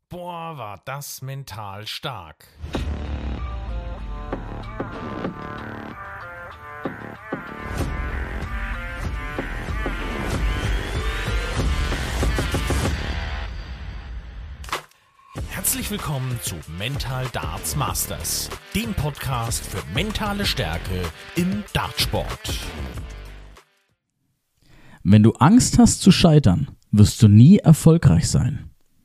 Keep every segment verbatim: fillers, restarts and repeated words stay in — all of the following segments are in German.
Boah, war das mental stark. Herzlich willkommen zu Mental Darts Masters, dem Podcast für mentale Stärke im Dartsport. Wenn du Angst hast zu scheitern, wirst du nie erfolgreich sein.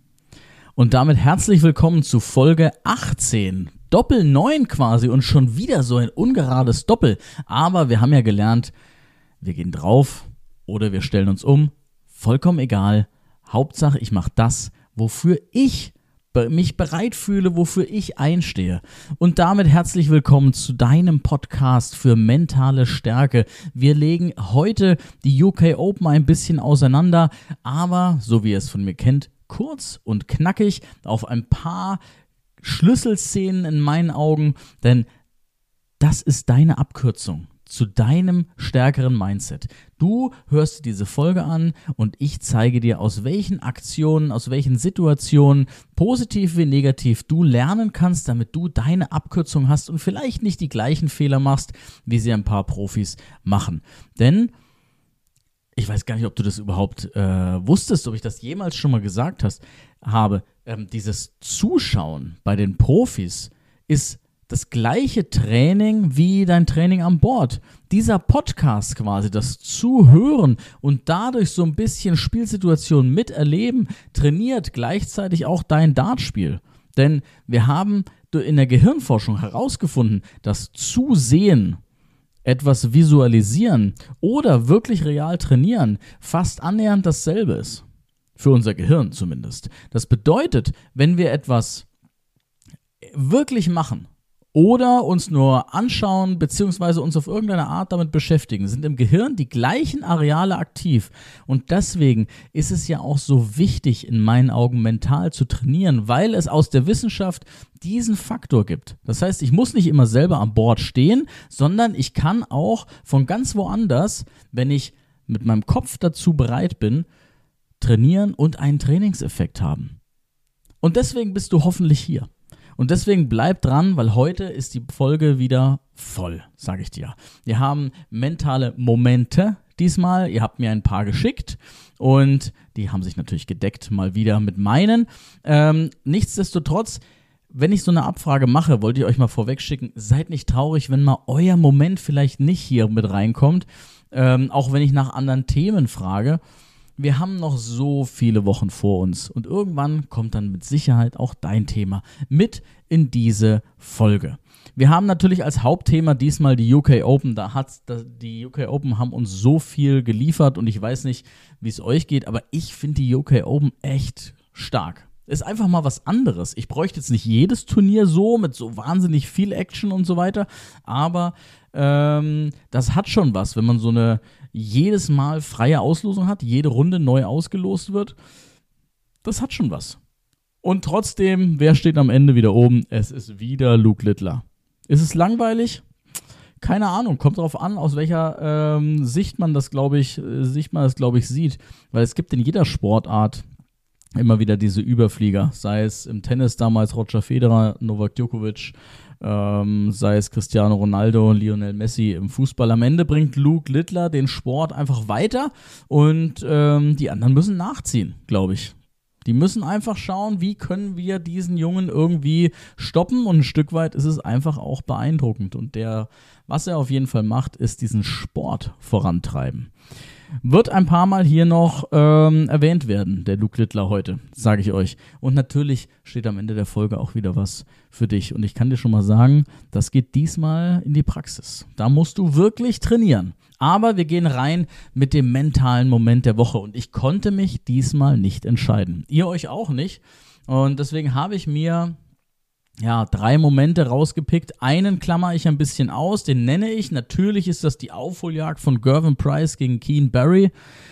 Und damit herzlich willkommen zu Folge achtzehn, Doppel neun quasi und schon wieder so ein ungerades Doppel. Aber wir haben ja gelernt, wir gehen drauf oder wir stellen uns um, vollkommen egal. Hauptsache ich mache das, wofür ich mich bereit fühle, wofür ich einstehe. Und damit herzlich willkommen zu deinem Podcast für mentale Stärke. Wir legen heute die U K Open ein bisschen auseinander, aber so wie ihr es von mir kennt, kurz und knackig auf ein paar Schlüsselszenen in meinen Augen, denn das ist deine Abkürzung zu deinem stärkeren Mindset. Du hörst diese Folge an und ich zeige dir, aus welchen Aktionen, aus welchen Situationen, positiv wie negativ, du lernen kannst, damit du deine Abkürzung hast und vielleicht nicht die gleichen Fehler machst, wie sie ein paar Profis machen. Denn ich weiß gar nicht, ob du das überhaupt äh, wusstest, ob ich das jemals schon mal gesagt hast, habe. Ähm, dieses Zuschauen bei den Profis ist das gleiche Training wie dein Training an Bord. Dieser Podcast quasi, das Zuhören und dadurch so ein bisschen Spielsituationen miterleben, trainiert gleichzeitig auch dein Dartspiel. Denn wir haben in der Gehirnforschung herausgefunden, dass Zusehen, etwas visualisieren oder wirklich real trainieren fast annähernd dasselbe ist. Für unser Gehirn zumindest. Das bedeutet, wenn wir etwas wirklich machen oder uns nur anschauen bzw. uns auf irgendeine Art damit beschäftigen, sind im Gehirn die gleichen Areale aktiv. Und deswegen ist es ja auch so wichtig, in meinen Augen mental zu trainieren, weil es aus der Wissenschaft diesen Faktor gibt. Das heißt, ich muss nicht immer selber an Bord stehen, sondern ich kann auch von ganz woanders, wenn ich mit meinem Kopf dazu bereit bin, trainieren und einen Trainingseffekt haben. Und deswegen bist du hoffentlich hier. Und deswegen bleib dran, weil heute ist die Folge wieder voll, sage ich dir. Wir haben mentale Momente diesmal. Ihr habt mir ein paar geschickt und die haben sich natürlich gedeckt mal wieder mit meinen. Ähm, nichtsdestotrotz, wenn ich so eine Abfrage mache, wollte ich euch mal vorweg schicken, seid nicht traurig, wenn mal euer Moment vielleicht nicht hier mit reinkommt, ähm, auch wenn ich nach anderen Themen frage. Wir haben noch so viele Wochen vor uns und irgendwann kommt dann mit Sicherheit auch dein Thema mit in diese Folge. Wir haben natürlich als Hauptthema diesmal die U K Open. Da hat die U K Open haben uns so viel geliefert und ich weiß nicht, wie es euch geht, aber ich finde die U K Open echt stark. Ist einfach mal was anderes. Ich bräuchte jetzt nicht jedes Turnier so mit so wahnsinnig viel Action und so weiter, aber ähm, das hat schon was, wenn man so eine jedes Mal freie Auslosung hat, jede Runde neu ausgelost wird. Das hat schon was. Und trotzdem, wer steht am Ende wieder oben? Es ist wieder Luke Littler. Ist es langweilig? Keine Ahnung, kommt drauf an, aus welcher ähm, Sicht man das, glaube ich, Sicht man das, glaube ich, sieht. Weil es gibt in jeder Sportart immer wieder diese Überflieger, sei es im Tennis damals Roger Federer, Novak Djokovic, ähm, sei es Cristiano Ronaldo, Lionel Messi im Fußball. Am Ende bringt Luke Littler den Sport einfach weiter und ähm, die anderen müssen nachziehen, glaube ich. Die müssen einfach schauen, wie können wir diesen Jungen irgendwie stoppen und ein Stück weit ist es einfach auch beeindruckend und der, was er auf jeden Fall macht, ist diesen Sport vorantreiben. Wird ein paar Mal hier noch ähm, erwähnt werden, der Luke Littler heute, sage ich euch. Und natürlich steht am Ende der Folge auch wieder was für dich. Und ich kann dir schon mal sagen, das geht diesmal in die Praxis. Da musst du wirklich trainieren. Aber wir gehen rein mit dem mentalen Moment der Woche. Und ich konnte mich diesmal nicht entscheiden. Ihr euch auch nicht. Und deswegen habe ich mir ja, drei Momente rausgepickt. Einen klammer ich ein bisschen aus, den nenne ich. Natürlich ist das die Aufholjagd von Gervin Price gegen Keane Barry.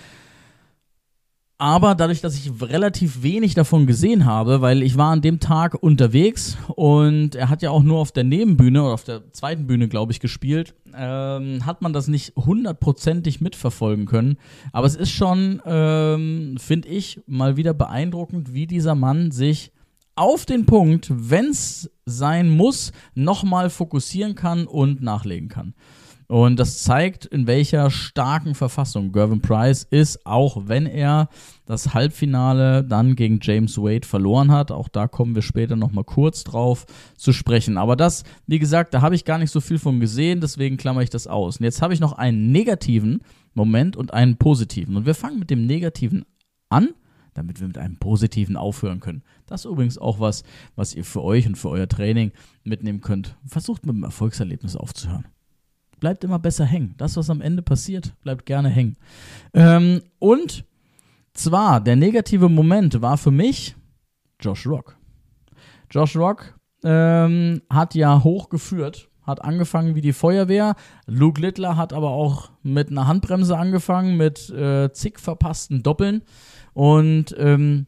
Aber dadurch, dass ich relativ wenig davon gesehen habe, weil ich war an dem Tag unterwegs und er hat ja auch nur auf der Nebenbühne oder auf der zweiten Bühne, glaube ich, gespielt, ähm, hat man das nicht hundertprozentig mitverfolgen können. Aber es ist schon, ähm, finde ich, mal wieder beeindruckend, wie dieser Mann sich auf den Punkt, wenn es sein muss, nochmal fokussieren kann und nachlegen kann. Und das zeigt, in welcher starken Verfassung Gervin Price ist, auch wenn er das Halbfinale dann gegen James Wade verloren hat. Auch da kommen wir später nochmal kurz drauf zu sprechen. Aber das, wie gesagt, da habe ich gar nicht so viel von gesehen, deswegen klammere ich das aus. Und jetzt habe ich noch einen negativen Moment und einen positiven. Und wir fangen mit dem Negativen an, damit wir mit einem Positiven aufhören können. Das ist übrigens auch was, was ihr für euch und für euer Training mitnehmen könnt. Versucht mit dem Erfolgserlebnis aufzuhören. Bleibt immer besser hängen. Das, was am Ende passiert, bleibt gerne hängen. Ähm, und zwar, der negative Moment war für mich Josh Rock. Josh Rock ähm, hat ja hochgeführt, hat angefangen wie die Feuerwehr. Luke Littler hat aber auch mit einer Handbremse angefangen, mit äh, zig verpassten Doppeln. Und ähm,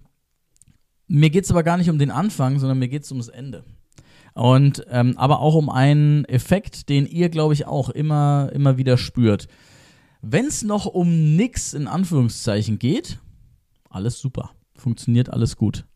mir geht es aber gar nicht um den Anfang, sondern mir geht es ums Ende. Und ähm, aber auch um einen Effekt, den ihr, glaube ich, auch immer, immer wieder spürt. Wenn es noch um nix in Anführungszeichen geht, alles super, funktioniert alles gut.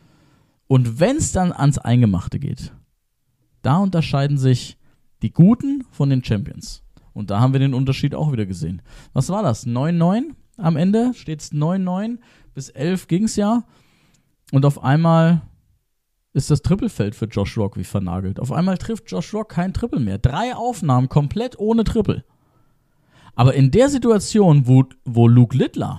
Und wenn es dann ans Eingemachte geht, da unterscheiden sich die Guten von den Champions. Und da haben wir den Unterschied auch wieder gesehen. Was war das? neun neun am Ende? Steht es neun neun, bis elf ging es ja. Und auf einmal ist das Trippelfeld für Josh Rock wie vernagelt. Auf einmal trifft Josh Rock kein Triple mehr. Drei Aufnahmen komplett ohne Triple. Aber in der Situation, wo, wo Luke Littler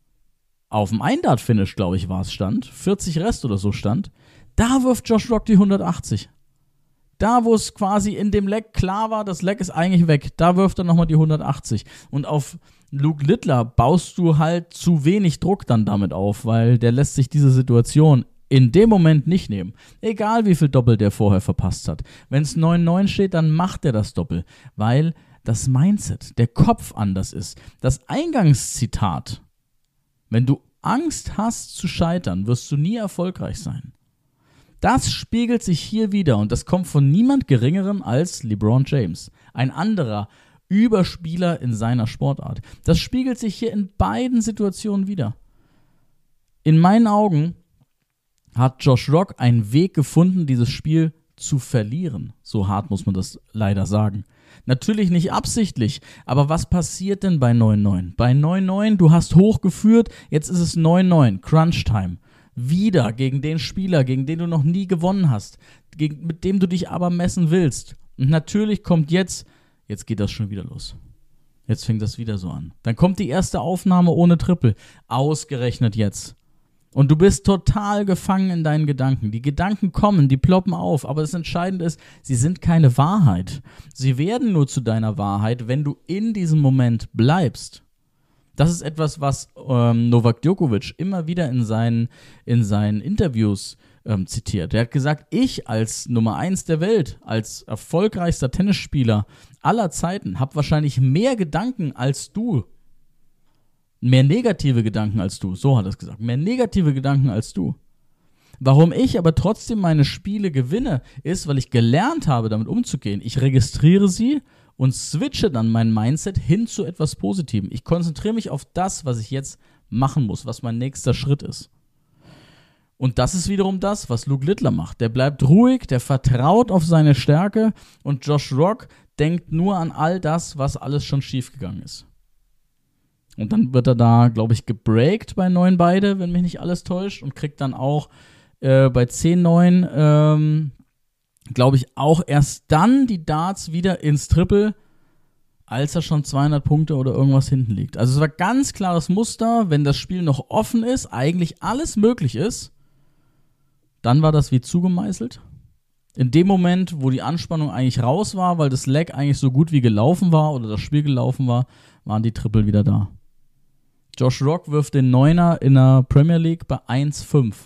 auf dem Eindart-Finish, glaube ich, war es, stand, vierzig Rest oder so stand, da wirft Josh Rock die hundertachtzig. Da, wo es quasi in dem Leck klar war, das Leck ist eigentlich weg, da wirft er nochmal die hundertachtzig. Und auf Luke Littler baust du halt zu wenig Druck dann damit auf, weil der lässt sich diese Situation in dem Moment nicht nehmen. Egal wie viel Doppel der vorher verpasst hat. Wenn es neun neun steht, dann macht er das Doppel, weil das Mindset, der Kopf anders ist. Das Eingangszitat: Wenn du Angst hast zu scheitern, wirst du nie erfolgreich sein. Das spiegelt sich hier wieder und das kommt von niemand Geringerem als LeBron James. Ein anderer Überspieler in seiner Sportart. Das spiegelt sich hier in beiden Situationen wieder. In meinen Augen hat Josh Rock einen Weg gefunden, dieses Spiel zu verlieren. So hart muss man das leider sagen. Natürlich nicht absichtlich, aber was passiert denn bei neun neun? Bei neun neun, du hast hochgeführt, jetzt ist es neun neun, Crunch Time. Wieder gegen den Spieler, gegen den du noch nie gewonnen hast, gegen, mit dem du dich aber messen willst. Und natürlich kommt jetzt, jetzt geht das schon wieder los. Jetzt fängt das wieder so an. Dann kommt die erste Aufnahme ohne Triple. Ausgerechnet jetzt. Und du bist total gefangen in deinen Gedanken. Die Gedanken kommen, die ploppen auf, aber das Entscheidende ist, sie sind keine Wahrheit. Sie werden nur zu deiner Wahrheit, wenn du in diesem Moment bleibst. Das ist etwas, was ähm, Novak Djokovic immer wieder in seinen, in seinen Interviews ähm, zitiert. Er hat gesagt, ich als Nummer eins der Welt, als erfolgreichster Tennisspieler aller Zeiten, habe wahrscheinlich mehr Gedanken als du. Mehr negative Gedanken als du, so hat er es gesagt. Mehr negative Gedanken als du. Warum ich aber trotzdem meine Spiele gewinne, ist, weil ich gelernt habe, damit umzugehen. Ich registriere sie und switche dann mein Mindset hin zu etwas Positivem. Ich konzentriere mich auf das, was ich jetzt machen muss, was mein nächster Schritt ist. Und das ist wiederum das, was Luke Littler macht. Der bleibt ruhig, der vertraut auf seine Stärke und Josh Rock denkt nur an all das, was alles schon schiefgegangen ist. Und dann wird er da, glaube ich, gebreakt bei neun beide, wenn mich nicht alles täuscht, und kriegt dann auch äh, bei zehn neun, ähm, glaube ich, auch erst dann die Darts wieder ins Triple, als er schon zweihundert Punkte oder irgendwas hinten liegt. Also es war ganz klares Muster, wenn das Spiel noch offen ist, eigentlich alles möglich ist, dann war das wie zugemeißelt. In dem Moment, wo die Anspannung eigentlich raus war, weil das Leg eigentlich so gut wie gelaufen war oder das Spiel gelaufen war, waren die Triple wieder da. Josh Rock wirft den Neuner in der Premier League bei eins fünf.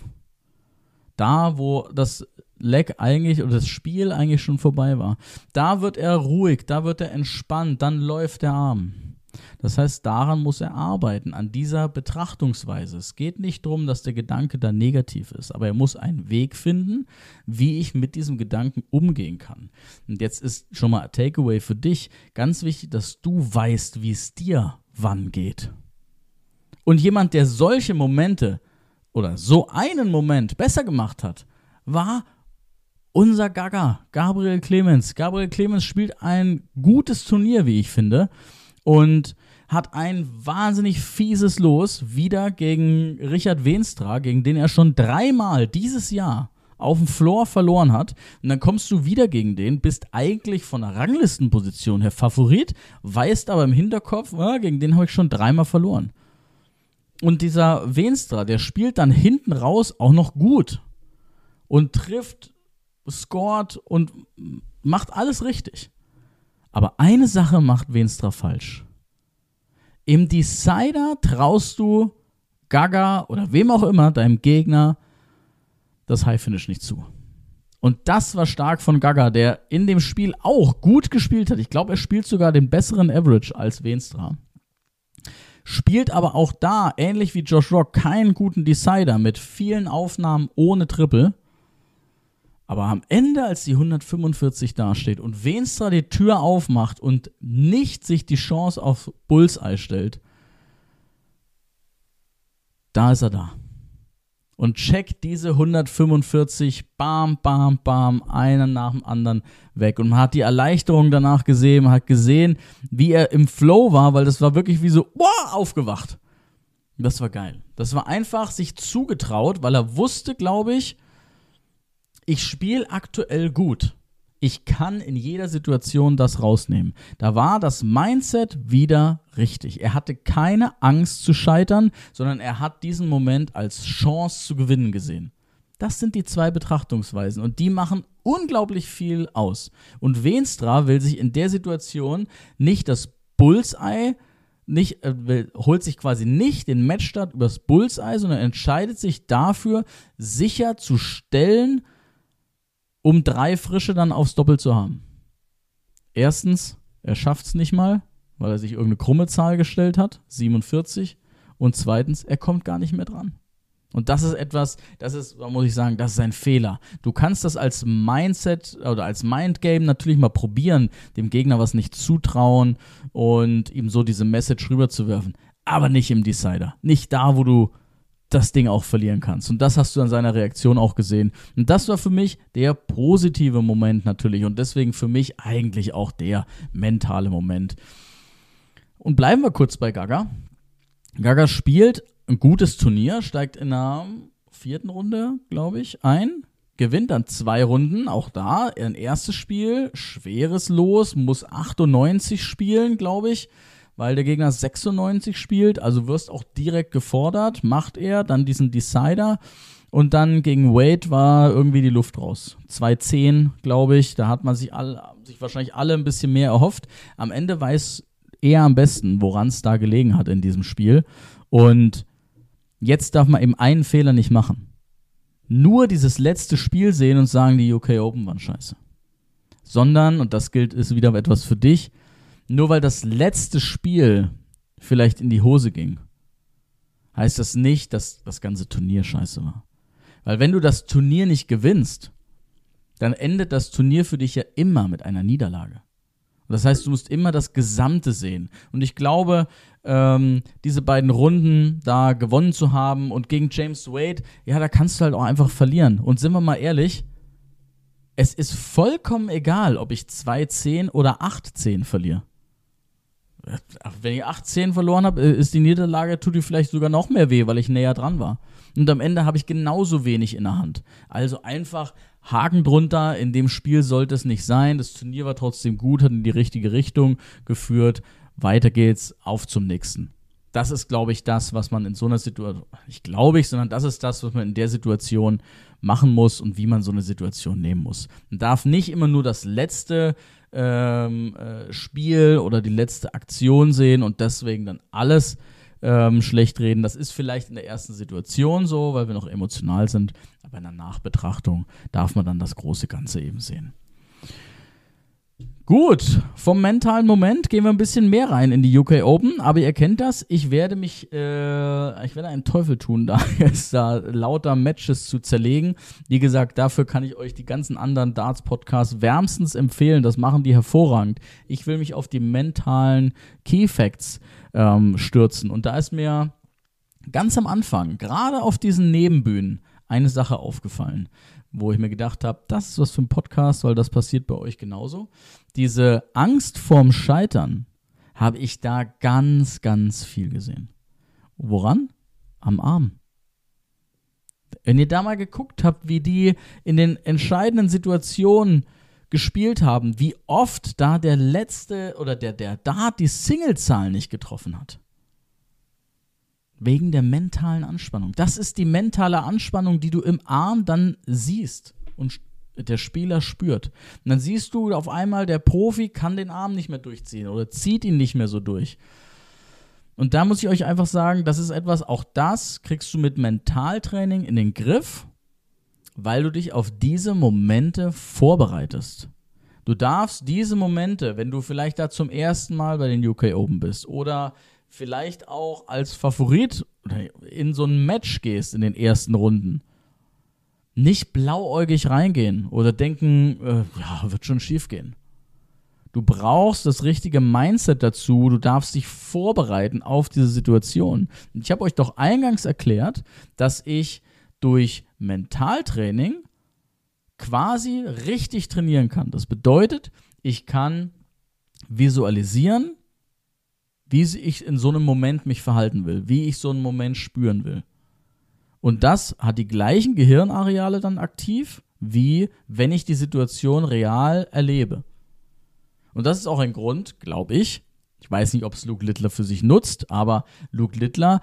Da, wo das Leg eigentlich oder das Spiel eigentlich schon vorbei war. Da wird er ruhig, da wird er entspannt, dann läuft der Arm. Das heißt, daran muss er arbeiten, an dieser Betrachtungsweise. Es geht nicht darum, dass der Gedanke da negativ ist, aber er muss einen Weg finden, wie ich mit diesem Gedanken umgehen kann. Und jetzt ist schon mal ein Takeaway für dich ganz wichtig, dass du weißt, wie es dir wann geht. Und jemand, der solche Momente oder so einen Moment besser gemacht hat, war unser Gaga, Gabriel Clemens. Gabriel Clemens spielt ein gutes Turnier, wie ich finde, und hat ein wahnsinnig fieses Los wieder gegen Richard Veenstra, gegen den er schon dreimal dieses Jahr auf dem Floor verloren hat. Und dann kommst du wieder gegen den, bist eigentlich von der Ranglistenposition her Favorit, weißt aber im Hinterkopf, ja, gegen den habe ich schon dreimal verloren. Und dieser Veenstra, der spielt dann hinten raus auch noch gut und trifft, scored und macht alles richtig. Aber eine Sache macht Veenstra falsch. Im Decider traust du Gaga oder wem auch immer, deinem Gegner, das High Finish nicht zu. Und das war stark von Gaga, der in dem Spiel auch gut gespielt hat. Ich glaube, er spielt sogar den besseren Average als Veenstra. Spielt aber auch da, ähnlich wie Josh Rock, keinen guten Decider mit vielen Aufnahmen ohne Triple. Aber am Ende, als die hundertfünfundvierzig dasteht und Veenstra die Tür aufmacht und nicht sich die Chance auf Bullseye stellt, da ist er da. Und checkt diese hundertfünfundvierzig, bam, bam, bam, einen nach dem anderen weg. Und man hat die Erleichterung danach gesehen, man hat gesehen, wie er im Flow war, weil das war wirklich wie so, wow, aufgewacht. Das war geil. Das war einfach sich zugetraut, weil er wusste, glaube ich, ich spiele aktuell gut. Ich kann in jeder Situation das rausnehmen. Da war das Mindset wieder richtig. Er hatte keine Angst zu scheitern, sondern er hat diesen Moment als Chance zu gewinnen gesehen. Das sind die zwei Betrachtungsweisen und die machen unglaublich viel aus. Und Veenstra will sich in der Situation nicht das Bullseye, nicht, äh, will, holt sich quasi nicht den Matchstart übers Bullseye, sondern entscheidet sich dafür, sicher zu stellen, um drei Frische dann aufs Doppel zu haben. Erstens, er schafft es nicht mal, weil er sich irgendeine krumme Zahl gestellt hat, siebenundvierzig. Und zweitens, er kommt gar nicht mehr dran. Und das ist etwas, das ist, da muss ich sagen, das ist ein Fehler. Du kannst das als Mindset oder als Mindgame natürlich mal probieren, dem Gegner was nicht zutrauen und ihm so diese Message rüberzuwerfen. Aber nicht im Decider. Nicht da, wo du das Ding auch verlieren kannst. Und das hast du an seiner Reaktion auch gesehen. Und das war für mich der positive Moment natürlich und deswegen für mich eigentlich auch der mentale Moment. Und bleiben wir kurz bei Gaga. Gaga spielt ein gutes Turnier, steigt in der vierten Runde, glaube ich, ein, gewinnt dann zwei Runden, auch da ein erstes Spiel, schweres Los, muss achtundneunzig spielen, glaube ich, weil der Gegner sechsundneunzig spielt, also wirst auch direkt gefordert, macht er, dann diesen Decider und dann gegen Wade war irgendwie die Luft raus. zwei zehn, glaube ich, da hat man sich, all, sich wahrscheinlich alle ein bisschen mehr erhofft. Am Ende weiß er am besten, woran es da gelegen hat in diesem Spiel und jetzt darf man eben einen Fehler nicht machen. Nur dieses letzte Spiel sehen und sagen, die U K Open waren scheiße. Sondern, und das gilt, ist wieder etwas für dich, nur weil das letzte Spiel vielleicht in die Hose ging, heißt das nicht, dass das ganze Turnier scheiße war. Weil wenn du das Turnier nicht gewinnst, dann endet das Turnier für dich ja immer mit einer Niederlage. Und das heißt, du musst immer das Gesamte sehen. Und ich glaube, ähm, diese beiden Runden da gewonnen zu haben und gegen James Wade, ja, da kannst du halt auch einfach verlieren. Und sind wir mal ehrlich, es ist vollkommen egal, ob ich zwei zehn oder acht zehn verliere. Wenn ich acht zehn verloren habe, ist die Niederlage, tut die vielleicht sogar noch mehr weh, weil ich näher dran war. Und am Ende habe ich genauso wenig in der Hand. Also einfach Haken drunter, in dem Spiel sollte es nicht sein. Das Turnier war trotzdem gut, hat in die richtige Richtung geführt. Weiter geht's, auf zum nächsten. Das ist, glaube ich, das, was man in so einer Situation, nicht glaube ich, sondern das ist das, was man in der Situation machen muss und wie man so eine Situation nehmen muss. Man darf nicht immer nur das letzte ähm, äh, Spiel oder die letzte Aktion sehen und deswegen dann alles ähm, schlecht reden. Das ist vielleicht in der ersten Situation so, weil wir noch emotional sind, aber in der Nachbetrachtung darf man dann das große Ganze eben sehen. Gut, vom mentalen Moment gehen wir ein bisschen mehr rein in die U K Open, aber ihr kennt das, ich werde mich, äh, ich werde einen Teufel tun, da jetzt da lauter Matches zu zerlegen. Wie gesagt, dafür kann ich euch die ganzen anderen Darts-Podcasts wärmstens empfehlen, das machen die hervorragend. Ich will mich auf die mentalen Key Facts ähm, stürzen und da ist mir ganz am Anfang, gerade auf diesen Nebenbühnen, eine Sache aufgefallen, wo ich mir gedacht habe, das ist was für ein Podcast, weil das passiert bei euch genauso. Diese Angst vorm Scheitern habe ich da ganz, ganz viel gesehen. Woran? Am Arm. Wenn ihr da mal geguckt habt, wie die in den entscheidenden Situationen gespielt haben, wie oft da der letzte oder der, der Dart die Singlezahl nicht getroffen hat. Wegen der mentalen Anspannung. Das ist die mentale Anspannung, die du im Arm dann siehst und der Spieler spürt. Und dann siehst du auf einmal, der Profi kann den Arm nicht mehr durchziehen oder zieht ihn nicht mehr so durch. Und da muss ich euch einfach sagen, das ist etwas, auch das kriegst du mit Mentaltraining in den Griff, weil du dich auf diese Momente vorbereitest. Du darfst diese Momente, wenn du vielleicht da zum ersten Mal bei den U K Open bist oder vielleicht auch als Favorit in so ein Match gehst in den ersten Runden, nicht blauäugig reingehen oder denken, äh, ja, wird schon schief gehen. Du brauchst das richtige Mindset dazu, du darfst dich vorbereiten auf diese Situation. Und ich habe euch doch eingangs erklärt, dass ich durch Mentaltraining quasi richtig trainieren kann. Das bedeutet, ich kann visualisieren, wie ich in so einem Moment mich verhalten will, wie ich so einen Moment spüren will. Und das hat die gleichen Gehirnareale dann aktiv, wie wenn ich die Situation real erlebe. Und das ist auch ein Grund, glaube ich, ich weiß nicht, ob es Luke Littler für sich nutzt, aber Luke Littler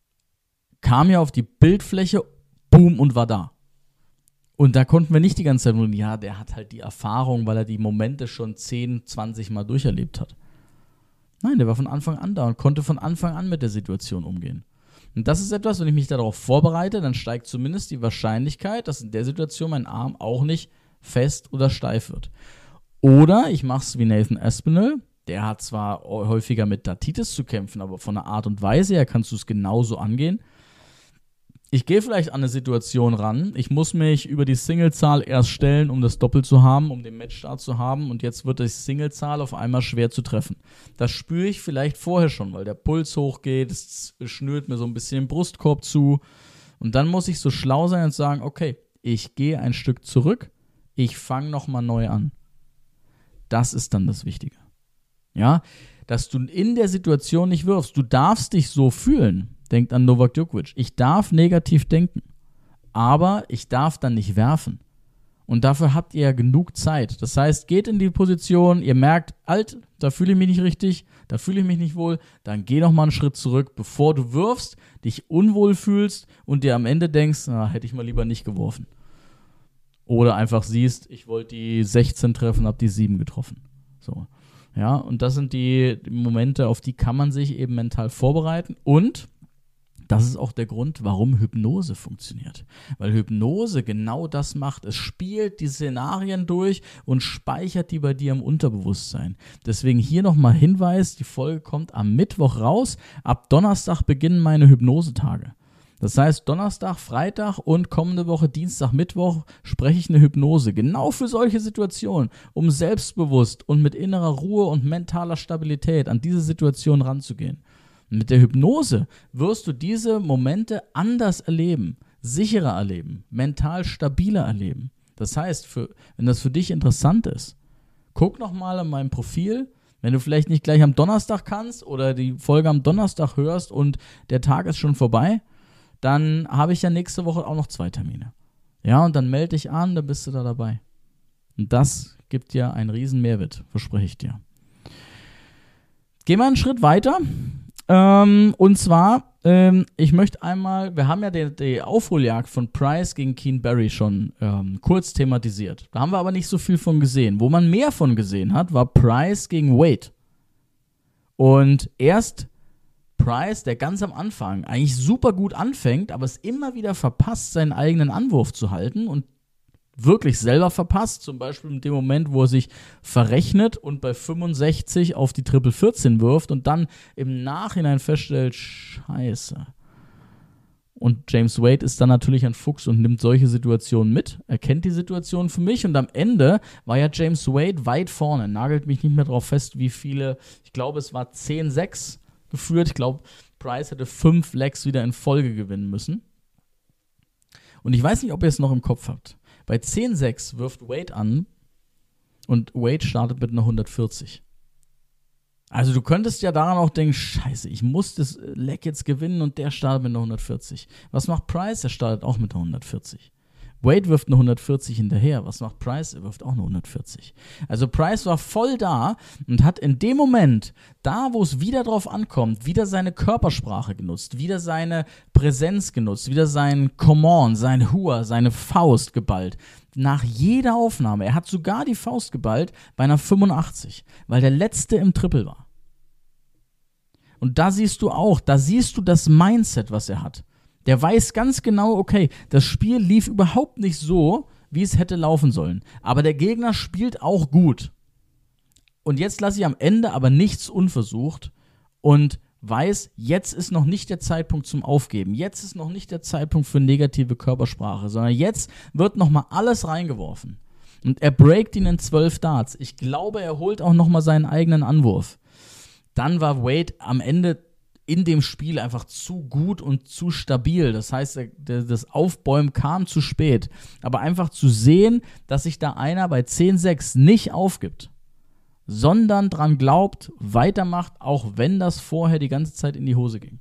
kam ja auf die Bildfläche, boom, und war da. Und da konnten wir nicht die ganze Zeit nur, ja, der hat halt die Erfahrung, weil er die Momente schon zehn, zwanzig Mal durcherlebt hat. Nein, der war von Anfang an da und konnte von Anfang an mit der Situation umgehen. Und das ist etwas, wenn ich mich darauf vorbereite, dann steigt zumindest die Wahrscheinlichkeit, dass in der Situation mein Arm auch nicht fest oder steif wird. Oder ich mache es wie Nathan Aspinall, der hat zwar häufiger mit Dartitis zu kämpfen, aber von der Art und Weise her kannst du es genauso angehen. Ich gehe vielleicht an eine Situation ran, ich muss mich über die Singlezahl erst stellen, um das Doppel zu haben, um den Matchstart zu haben und jetzt wird die Singlezahl auf einmal schwer zu treffen. Das spüre ich vielleicht vorher schon, weil der Puls hochgeht, es schnürt mir so ein bisschen den Brustkorb zu und dann muss ich so schlau sein und sagen, okay, ich gehe ein Stück zurück, ich fange nochmal neu an. Das ist dann das Wichtige. Ja, dass du in der Situation nicht wirfst. Du darfst dich so fühlen. Denkt an Novak Djokovic. Ich darf negativ denken, aber ich darf dann nicht werfen. Und dafür habt ihr ja genug Zeit. Das heißt, geht in die Position, ihr merkt, alt, da fühle ich mich nicht richtig, da fühle ich mich nicht wohl, dann geh noch mal einen Schritt zurück, bevor du wirfst, dich unwohl fühlst und dir am Ende denkst, na, hätte ich mal lieber nicht geworfen. Oder einfach siehst, ich wollte die sechzehn treffen, habe die sieben getroffen. So. Ja, und das sind die Momente, auf die kann man sich eben mental vorbereiten. Und das ist auch der Grund, warum Hypnose funktioniert. Weil Hypnose genau das macht. Es spielt die Szenarien durch und speichert die bei dir im Unterbewusstsein. Deswegen hier nochmal Hinweis, die Folge kommt am Mittwoch raus. Ab Donnerstag beginnen meine Hypnosetage. Das heißt, Donnerstag, Freitag und kommende Woche Dienstag, Mittwoch spreche ich eine Hypnose. Genau für solche Situationen, um selbstbewusst und mit innerer Ruhe und mentaler Stabilität an diese Situation ranzugehen. Und mit der Hypnose wirst du diese Momente anders erleben, sicherer erleben, mental stabiler erleben. Das heißt, für, wenn das für dich interessant ist, guck nochmal an meinem Profil. Wenn du vielleicht nicht gleich am Donnerstag kannst oder die Folge am Donnerstag hörst und der Tag ist schon vorbei, dann habe ich ja nächste Woche auch noch zwei Termine. Ja, und dann melde dich an, dann bist du da dabei. Und das gibt dir einen riesen Mehrwert, verspreche ich dir. Gehen wir einen Schritt weiter. Ähm, und zwar, ähm, ich möchte einmal, wir haben ja die, die Aufholjagd von Price gegen Keen Barry schon ähm, kurz thematisiert. Da haben wir aber nicht so viel von gesehen. Wo man mehr von gesehen hat, war Price gegen Wade. Und erst Price, der ganz am Anfang eigentlich super gut anfängt, aber es immer wieder verpasst, seinen eigenen Anwurf zu halten und wirklich selber verpasst, zum Beispiel in dem Moment, wo er sich verrechnet und bei fünfundsechzig auf die Triple vierzehn wirft und dann im Nachhinein feststellt, scheiße. Und James Wade ist dann natürlich ein Fuchs und nimmt solche Situationen mit, er kennt die Situation für mich und am Ende war ja James Wade weit vorne, nagelt mich nicht mehr drauf fest, wie viele, ich glaube es war zehn sechs geführt, ich glaube Price hätte fünf Legs wieder in Folge gewinnen müssen. Und ich weiß nicht, ob ihr es noch im Kopf habt. Bei zehn sechs wirft Wade an und Wade startet mit einer hundertvierzig. Also du könntest ja daran auch denken, scheiße, ich muss das Leck jetzt gewinnen und der startet mit einer hundertvierzig. Was macht Price? Er startet auch mit einer hundertvierzig. Wade wirft eine hundertvierzig hinterher. Was macht Price? Er wirft auch eine hundertvierzig. Also Price war voll da und hat in dem Moment, da wo es wieder drauf ankommt, wieder seine Körpersprache genutzt, wieder seine Präsenz genutzt, wieder sein Come on, sein Hua, seine Faust geballt. Nach jeder Aufnahme. Er hat sogar die Faust geballt bei einer fünfundachtzig, weil der Letzte im Triple war. Und da siehst du auch, da siehst du das Mindset, was er hat. Der weiß ganz genau, okay, das Spiel lief überhaupt nicht so, wie es hätte laufen sollen. Aber der Gegner spielt auch gut. Und jetzt lasse ich am Ende aber nichts unversucht und weiß, jetzt ist noch nicht der Zeitpunkt zum Aufgeben. Jetzt ist noch nicht der Zeitpunkt für negative Körpersprache, sondern jetzt wird nochmal alles reingeworfen. Und er breakt ihn in zwölf Darts. Ich glaube, er holt auch nochmal seinen eigenen Anwurf. Dann war Wade am Ende in dem Spiel einfach zu gut und zu stabil. Das heißt, das Aufbäumen kam zu spät. Aber einfach zu sehen, dass sich da einer bei zehn sechs nicht aufgibt, sondern dran glaubt, weitermacht, auch wenn das vorher die ganze Zeit in die Hose ging.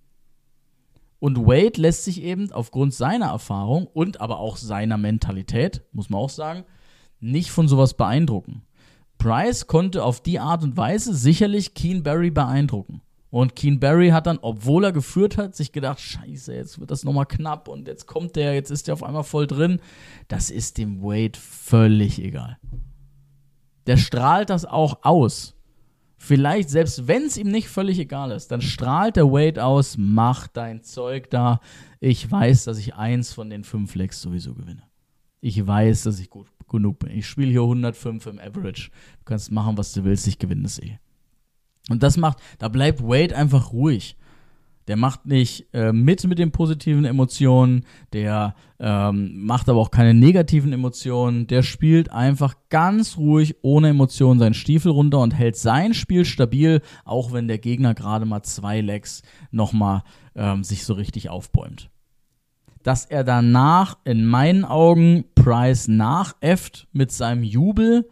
Und Wade lässt sich eben aufgrund seiner Erfahrung und aber auch seiner Mentalität, muss man auch sagen, nicht von sowas beeindrucken. Price konnte auf die Art und Weise sicherlich Keane Barry beeindrucken. Und Keane Barry hat dann, obwohl er geführt hat, sich gedacht, scheiße, jetzt wird das nochmal knapp und jetzt kommt der, jetzt ist der auf einmal voll drin. Das ist dem Wade völlig egal. Der strahlt das auch aus. Vielleicht, selbst wenn es ihm nicht völlig egal ist, dann strahlt der Wade aus, mach dein Zeug da. Ich weiß, dass ich eins von den fünf Lecks sowieso gewinne. Ich weiß, dass ich gut genug bin. Ich spiele hier hundertfünf im Average. Du kannst machen, was du willst, ich gewinne es eh. Und das macht, da bleibt Wade einfach ruhig. Der macht nicht äh, mit mit den positiven Emotionen, der ähm, macht aber auch keine negativen Emotionen. Der spielt einfach ganz ruhig, ohne Emotionen, seinen Stiefel runter und hält sein Spiel stabil, auch wenn der Gegner gerade mal zwei Lecks nochmal ähm, sich so richtig aufbäumt. Dass er danach in meinen Augen Price nachäfft mit seinem Jubel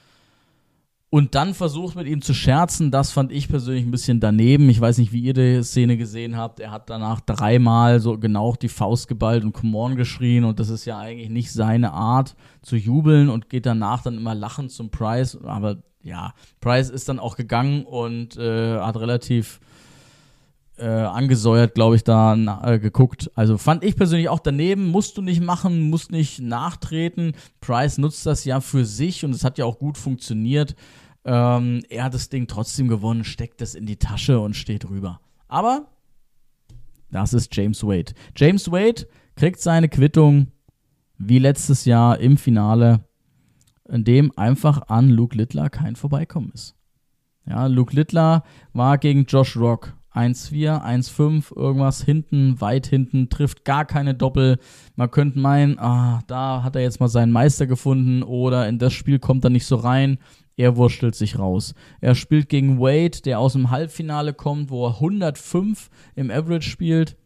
und dann versucht mit ihm zu scherzen, das fand ich persönlich ein bisschen daneben. Ich weiß nicht, wie ihr die Szene gesehen habt. Er hat danach dreimal so genau die Faust geballt und Come on geschrien und das ist ja eigentlich nicht seine Art zu jubeln und geht danach dann immer lachend zum Price. Aber ja, Price ist dann auch gegangen und äh, hat relativ äh, angesäuert, glaube ich, da na, äh, geguckt. Also fand ich persönlich auch daneben. Musst du nicht machen, musst nicht nachtreten. Price nutzt das ja für sich und es hat ja auch gut funktioniert. Ähm, er hat das Ding trotzdem gewonnen, steckt das in die Tasche und steht rüber. Aber das ist James Wade. James Wade kriegt seine Quittung wie letztes Jahr im Finale, in dem einfach an Luke Littler kein Vorbeikommen ist. Ja, Luke Littler war gegen Josh Rock eins vier, eins fünf, irgendwas hinten, weit hinten, trifft gar keine Doppel. Man könnte meinen, ah, da hat er jetzt mal seinen Meister gefunden oder in das Spiel kommt er nicht so rein. Er wurstelt sich raus. Er spielt gegen Wade, der aus dem Halbfinale kommt, wo er hundertfünf im Average spielt.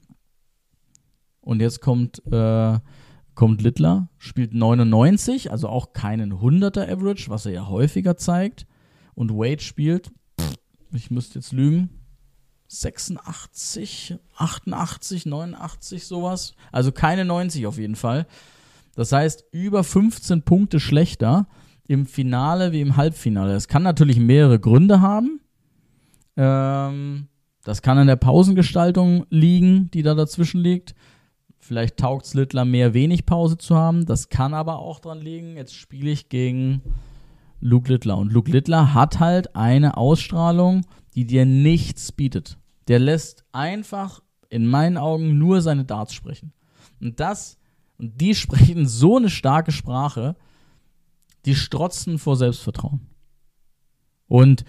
Und jetzt kommt, äh, kommt Littler, spielt neunundneunzig, also auch keinen hunderter Average, was er ja häufiger zeigt. Und Wade spielt, ich müsste jetzt lügen, sechsundachtzig, achtundachtzig, neunundachtzig, sowas. Also keine neunzig auf jeden Fall. Das heißt, über fünfzehn Punkte schlechter im Finale wie im Halbfinale. Das kann natürlich mehrere Gründe haben. Ähm, das kann an der Pausengestaltung liegen, die da dazwischen liegt. Vielleicht taugt es Littler mehr, wenig Pause zu haben. Das kann aber auch dran liegen, jetzt spiele ich gegen Luke Littler. Und Luke Littler hat halt eine Ausstrahlung, die dir nichts bietet. Der lässt einfach in meinen Augen nur seine Darts sprechen. Und das, und die sprechen so eine starke Sprache, die strotzen vor Selbstvertrauen. Und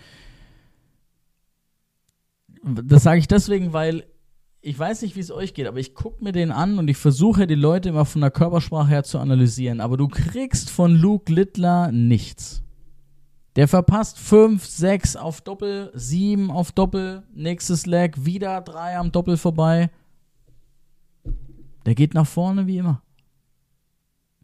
das sage ich deswegen, weil ich weiß nicht, wie es euch geht, aber ich gucke mir den an und ich versuche die Leute immer von der Körpersprache her zu analysieren. Aber du kriegst von Luke Littler nichts. Der verpasst fünf, sechs auf Doppel, sieben auf Doppel, nächstes Leg, wieder drei am Doppel vorbei. Der geht nach vorne wie immer.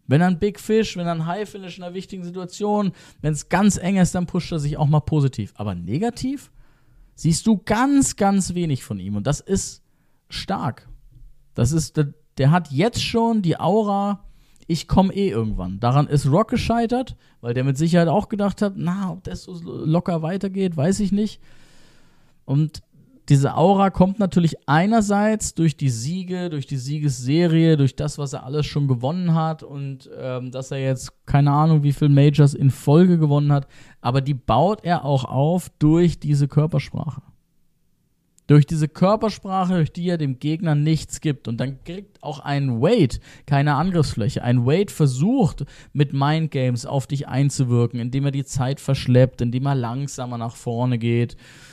Wenn er ein Big Fish, wenn er ein High Finish in einer wichtigen Situation, wenn es ganz eng ist, dann pusht er sich auch mal positiv. Aber negativ siehst du ganz, ganz wenig von ihm. Und das ist stark. Das ist, der, der hat jetzt schon die Aura, ich komme eh irgendwann. Daran ist Rock gescheitert, weil der mit Sicherheit auch gedacht hat, na, ob das so locker weitergeht, weiß ich nicht. Und diese Aura kommt natürlich einerseits durch die Siege, durch die Siegesserie, durch das, was er alles schon gewonnen hat und ähm, dass er jetzt keine Ahnung, wie viele Majors in Folge gewonnen hat, aber die baut er auch auf durch diese Körpersprache. Durch diese Körpersprache, durch die er dem Gegner nichts gibt. Und dann kriegt auch ein Wade keine Angriffsfläche. Ein Wade versucht, mit Mindgames auf dich einzuwirken, indem er die Zeit verschleppt, indem er langsamer nach vorne geht.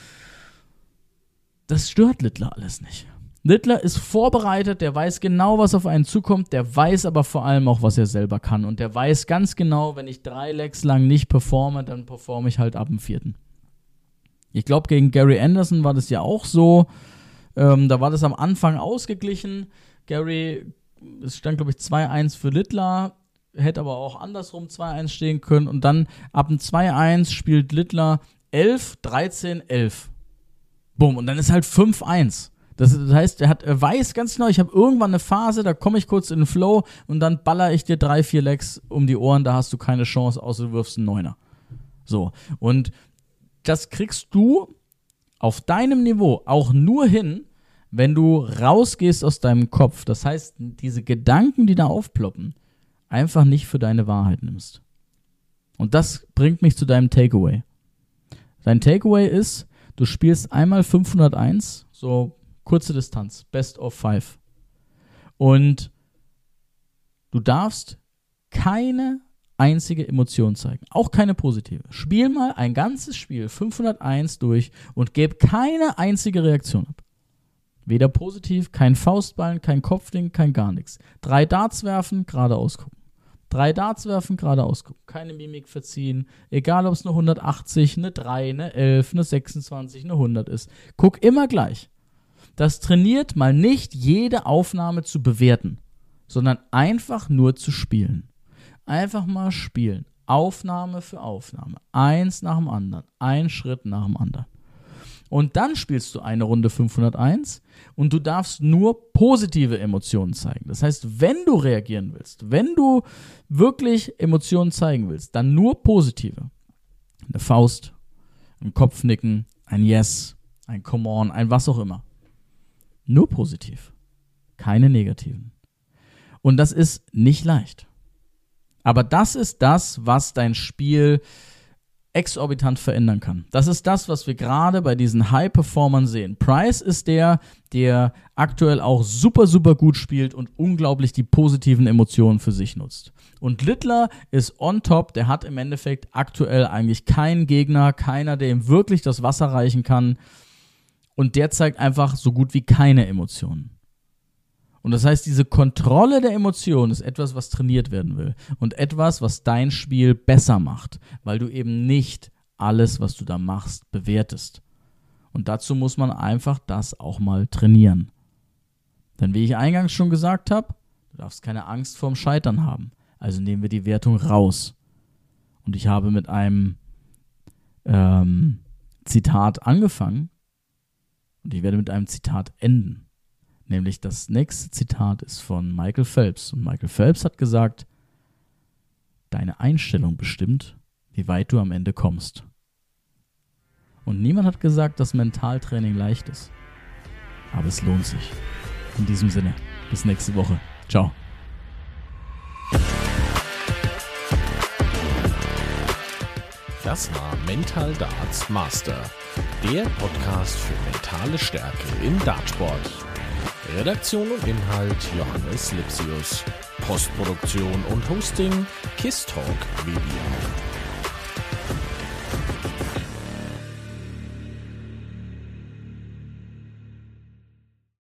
Das stört Littler alles nicht. Littler ist vorbereitet, der weiß genau, was auf einen zukommt, der weiß aber vor allem auch, was er selber kann. Und der weiß ganz genau, wenn ich drei Legs lang nicht performe, dann performe ich halt ab dem vierten. Ich glaube, gegen Gary Anderson war das ja auch so. Ähm, da war das am Anfang ausgeglichen. Gary, es stand, glaube ich, zwei eins für Littler, hätte aber auch andersrum zwei eins stehen können. Und dann ab dem zwei eins spielt Littler elf, dreizehn, elf. Bumm, und dann ist halt fünf eins. Das, das heißt, er, hat, er weiß ganz genau, ich habe irgendwann eine Phase, da komme ich kurz in den Flow und dann baller ich dir drei, vier Legs um die Ohren, da hast du keine Chance, außer du wirfst einen Neuner. So, und das kriegst du auf deinem Niveau auch nur hin, wenn du rausgehst aus deinem Kopf. Das heißt, diese Gedanken, die da aufploppen, einfach nicht für deine Wahrheit nimmst. Und das bringt mich zu deinem Takeaway. Dein Takeaway ist, du spielst einmal fünfhunderteins, so kurze Distanz, Best of Five. Und du darfst keine einzige Emotion zeigen, auch keine positive. Spiel mal ein ganzes Spiel fünfhunderteins durch und gib keine einzige Reaktion ab. Weder positiv, kein Faustballen, kein Kopfding, kein gar nichts. Drei Darts werfen, geradeaus gucken. Drei Darts werfen, geradeaus gucken. Keine Mimik verziehen. Egal, ob es eine hundertachtzig, eine drei, eine elf, eine sechsundzwanzig, eine hundert ist. Guck immer gleich. Das trainiert mal nicht jede Aufnahme zu bewerten, sondern einfach nur zu spielen. Einfach mal spielen. Aufnahme für Aufnahme. Eins nach dem anderen. Ein Schritt nach dem anderen. Und dann spielst du eine Runde fünfhunderteins und du darfst nur positive Emotionen zeigen. Das heißt, wenn du reagieren willst, wenn du wirklich Emotionen zeigen willst, dann nur positive. Eine Faust, ein Kopfnicken, ein Yes, ein Come on, ein was auch immer. Nur positiv. Keine negativen. Und das ist nicht leicht. Aber das ist das, was dein Spiel exorbitant verändern kann. Das ist das, was wir gerade bei diesen High-Performern sehen. Price ist der, der aktuell auch super, super gut spielt und unglaublich die positiven Emotionen für sich nutzt. Und Littler ist on top, der hat im Endeffekt aktuell eigentlich keinen Gegner, keiner, der ihm wirklich das Wasser reichen kann. Und der zeigt einfach so gut wie keine Emotionen. Und das heißt, diese Kontrolle der Emotionen ist etwas, was trainiert werden will. Und etwas, was dein Spiel besser macht. Weil du eben nicht alles, was du da machst, bewertest. Und dazu muss man einfach das auch mal trainieren. Denn wie ich eingangs schon gesagt habe, du darfst keine Angst vorm Scheitern haben. Also nehmen wir die Wertung raus. Und ich habe mit einem ähm, Zitat angefangen. Und ich werde mit einem Zitat enden. Nämlich das nächste Zitat ist von Michael Phelps. Und Michael Phelps hat gesagt, deine Einstellung bestimmt, wie weit du am Ende kommst. Und niemand hat gesagt, dass Mentaltraining leicht ist. Aber es lohnt sich. In diesem Sinne, bis nächste Woche. Ciao. Das war Mental Darts Master, der Podcast für mentale Stärke im Dartsport. Redaktion und Inhalt Johannes Lipsius. Postproduktion und Hosting KissTalk Media.